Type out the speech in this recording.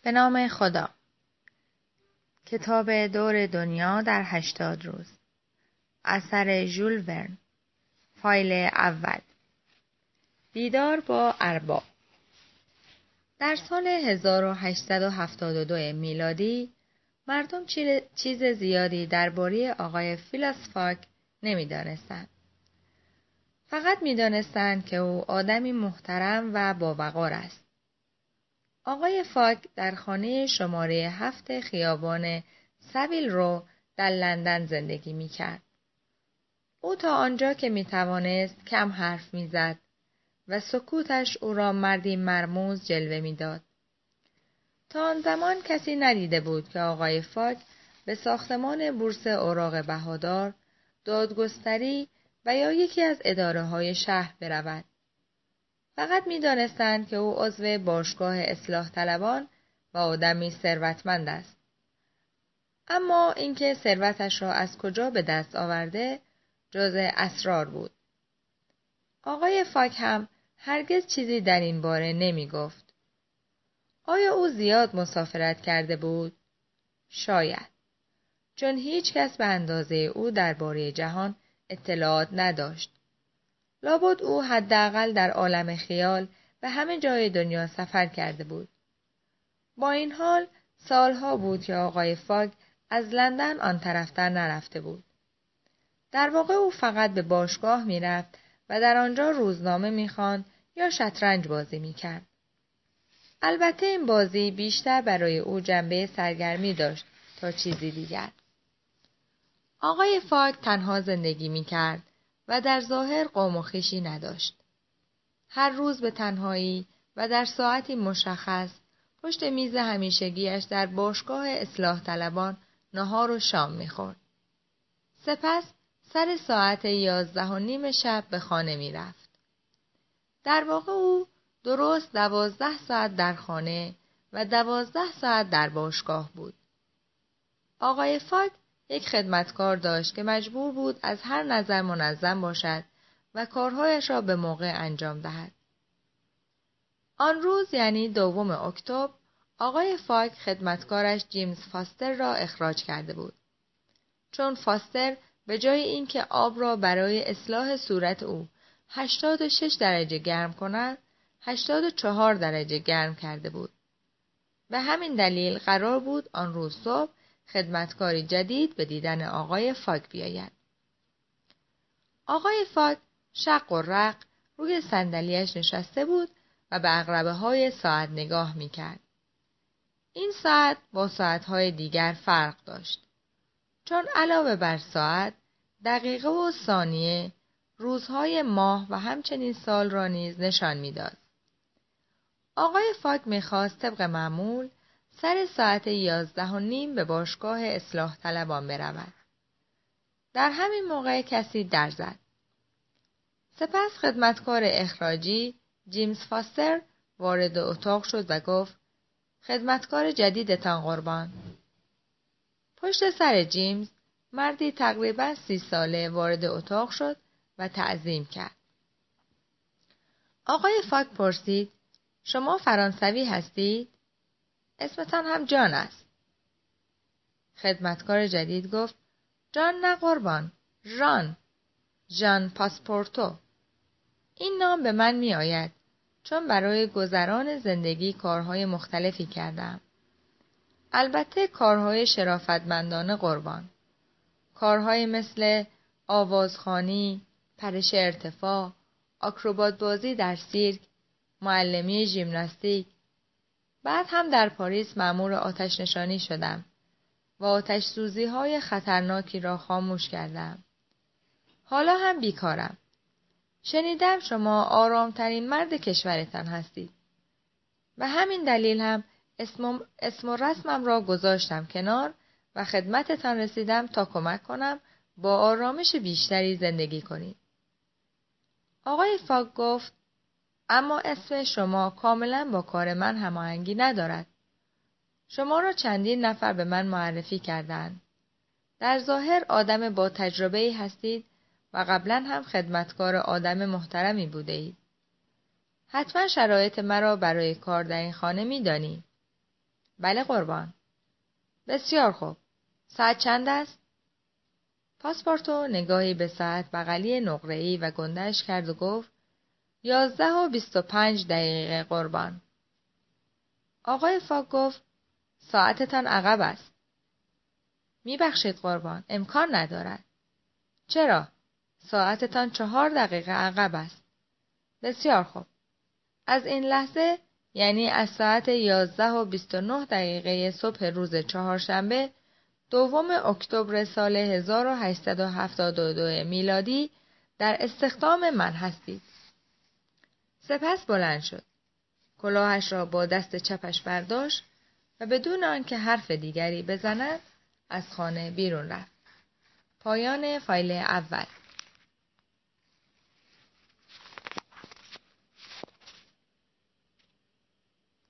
به نام خدا. کتاب دور دنیا در 80 روز. اثر ژول ورن. فایل اول. دیدار با ارباب. در سال 1872 میلادی مردم چیز زیادی درباره آقای فیلیس فاک نمی‌دانستند. فقط می‌دانستند که او آدمی محترم و باوقار است. آقای فاک در خانه شماره 7 خیابان سویل رو در لندن زندگی می‌کرد. او تا آنجا که می‌توانست کم حرف می‌زد و سکوتش او را مردی مرموز جلوه می‌داد. تا آن زمان کسی ندیده بود که آقای فاک به ساختمان بورس اوراق بهادار، دادگستری و یا یکی از اداره‌های شهر برود. فقط می‌دانستند که او عضو باشگاه اصلاح طلبان و آدمی ثروتمند است. اما اینکه ثروتش را از کجا به دست آورده جزء اسرار بود. آقای فاک هم هرگز چیزی در این باره نمی‌گفت. آیا او زیاد مسافرت کرده بود؟ شاید. چون هیچ کس به اندازه او درباره جهان اطلاعات نداشت. لابد او حداقل در عالم خیال به همه جای دنیا سفر کرده بود. با این حال سالها بود که آقای فاک از لندن آن طرفتر نرفته بود. در واقع او فقط به باشگاه میرفت و در آنجا روزنامه میخواند یا شطرنج بازی میکرد. البته این بازی بیشتر برای او جنبه سرگرمی داشت تا چیزی دیگر. آقای فاک تنها زندگی میکرد و در ظاهر قوم و خویشی نداشت. هر روز به تنهایی و در ساعتی مشخص پشت میز همیشگیش در باشگاه اصلاح طلبان نهار و شام میخورد. سپس سر ساعت 11:30 شب به خانه میرفت. در واقع او درست 12 ساعت در خانه و 12 ساعت در باشگاه بود. آقای فاک یک خدمتکار داشت که مجبور بود از هر نظر منظم باشد و کارهایش را به موقع انجام دهد. آن روز یعنی 2 اکتبر آقای فاک خدمتکارش جیمز فاستر را اخراج کرده بود. چون فاستر به جای اینکه آب را برای اصلاح صورت او 86 درجه گرم کند، 84 درجه گرم کرده بود. به همین دلیل قرار بود آن روز صبح خدمتکاری جدید به دیدن آقای فاک بیاید. آقای فاک شق و رق روی صندلی‌اش نشسته بود و به عقربه‌های ساعت نگاه می‌کرد. این ساعت با ساعت‌های دیگر فرق داشت. چون علاوه بر ساعت، دقیقه و ثانیه، روزهای ماه و همچنین سال را نیز نشان می‌داد. آقای فاک می‌خواست طبق معمول سر ساعت 11:30 به باشگاه اصلاح طلبان برود. در همین موقع کسی در زد. سپس خدمتکار اخراجی جیمز فاستر وارد اتاق شد و گفت: خدمتکار جدیدتان قربان. پشت سر جیمز مردی تقریباً 30 ساله وارد اتاق شد و تعظیم کرد. آقای فاک پرسید: شما فرانسوی هستید؟ اسمتان هم جان است. خدمتکار جدید گفت: جان نه قربان، ژان پاسپورتو. این نام به من می آید چون برای گذران زندگی کارهای مختلفی کردم. البته کارهای شرافتمندانه قربان. کارهای مثل آوازخوانی، پرش ارتفاع، آکروبات بازی در سیرک، معلمی ژیمناستیک. بعد هم در پاریس مأمور آتش نشانی شدم و آتش سوزی‌های خطرناکی را خاموش کردم. حالا هم بیکارم. شنیدم شما آرامترین مرد کشورتان هستید. و همین دلیل هم اسم و رسمم را گذاشتم کنار و خدمتتان رسیدم تا کمک کنم با آرامش بیشتری زندگی کنید. آقای فاک گفت: اما اسم شما کاملا با کار من هماهنگی ندارد. شما را چندین نفر به من معرفی کردند. در ظاهر آدم با تجربه‌ای هستید و قبلا هم خدمتکار آدم محترمی بوده اید. حتما شرایط مرا برای کار در این خانه می دانید. بله قربان. بسیار خوب. ساعت چند است؟ پاسپورتو نگاهی به ساعت بغلی نقره‌ای و گنده‌اش کرد و گفت 11:25 قربان. آقای فاک گفت ساعتتان عقب است. میبخشید قربان، امکان ندارد. چرا؟ ساعتتان 4 عقب است. بسیار خوب. از این لحظه یعنی از ساعت 11:29 صبح روز چهارشنبه 2 اکتبر سال 1872 میلادی در استخدام من هستید. سپس بلند شد. کلاهش را با دست چپش برداشت و بدون آنکه حرف دیگری بزند از خانه بیرون رفت. پایان فایل اول.